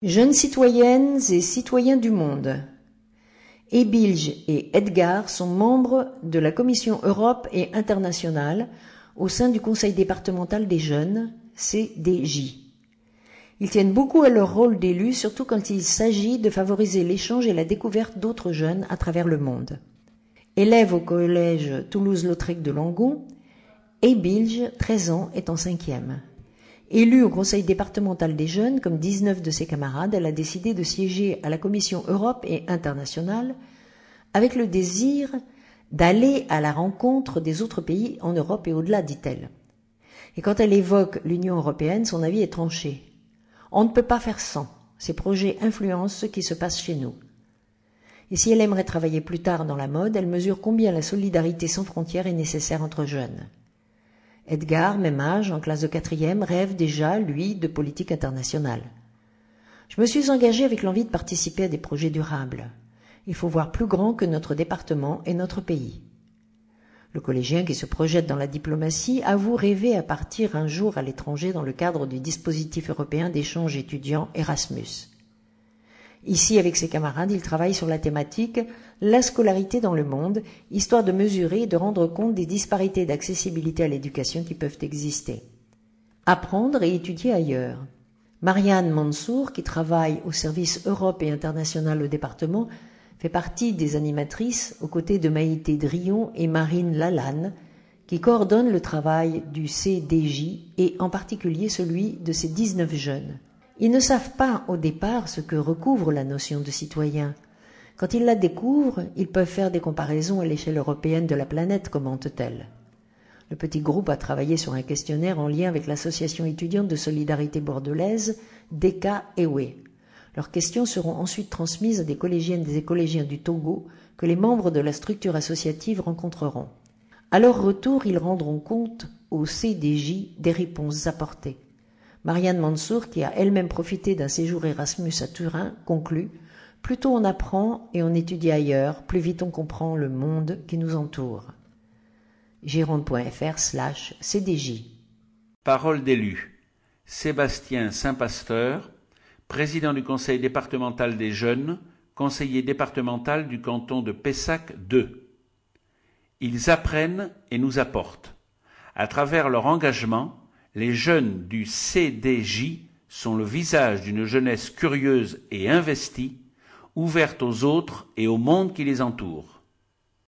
Jeunes citoyennes et citoyens du monde. Ebilge et Edgar sont membres de la Commission Europe et Internationale au sein du Conseil départemental des jeunes, CDJ. Ils tiennent beaucoup à leur rôle d'élus, surtout quand il s'agit de favoriser l'échange et la découverte d'autres jeunes à travers le monde. Élève au collège Toulouse-Lautrec de Langon, Ebilge, 13 ans, est en 5e. Élue au Conseil départemental des jeunes, comme 19 de ses camarades, elle a décidé de siéger à la Commission Europe et Internationale avec le désir d'aller à la rencontre des autres pays en Europe et au-delà, dit-elle. Et quand elle évoque l'Union européenne, son avis est tranché. On ne peut pas faire sans. Ces projets influencent ce qui se passe chez nous. Et si elle aimerait travailler plus tard dans la mode, elle mesure combien la solidarité sans frontières est nécessaire entre jeunes. Edgar, même âge, en classe de 4e, rêve déjà, lui, de politique internationale. Je me suis engagée avec l'envie de participer à des projets durables. Il faut voir plus grand que notre département et notre pays. Le collégien qui se projette dans la diplomatie avoue rêver à partir un jour à l'étranger dans le cadre du dispositif européen d'échange étudiants Erasmus. Ici, avec ses camarades, il travaille sur la thématique « La scolarité dans le monde », histoire de mesurer et de rendre compte des disparités d'accessibilité à l'éducation qui peuvent exister. Apprendre et étudier ailleurs. Marianne Mansour, qui travaille au service Europe et International au département, fait partie des animatrices aux côtés de Maïté Drion et Marine Lalanne, qui coordonnent le travail du CDJ et en particulier celui de ces 19 jeunes. Ils ne savent pas au départ ce que recouvre la notion de citoyen. Quand ils la découvrent, ils peuvent faire des comparaisons à l'échelle européenne de la planète, commente-t-elle. Le petit groupe a travaillé sur un questionnaire en lien avec l'association étudiante de solidarité bordelaise, DECA EWE. Leurs questions seront ensuite transmises à des collégiennes et collégiens du Togo que les membres de la structure associative rencontreront. À leur retour, ils rendront compte au CDJ des réponses apportées. Marianne Mansour, qui a elle-même profité d'un séjour Erasmus à Turin, conclut « Plus tôt on apprend et on étudie ailleurs, plus vite on comprend le monde qui nous entoure. » Gironde.fr/CDJ. Parole d'élu. Sébastien Saint-Pasteur, président du conseil départemental des jeunes, conseiller départemental du canton de Pessac 2. Ils apprennent et nous apportent. À travers leur engagement, les jeunes du CDJ sont le visage d'une jeunesse curieuse et investie, ouverte aux autres et au monde qui les entoure.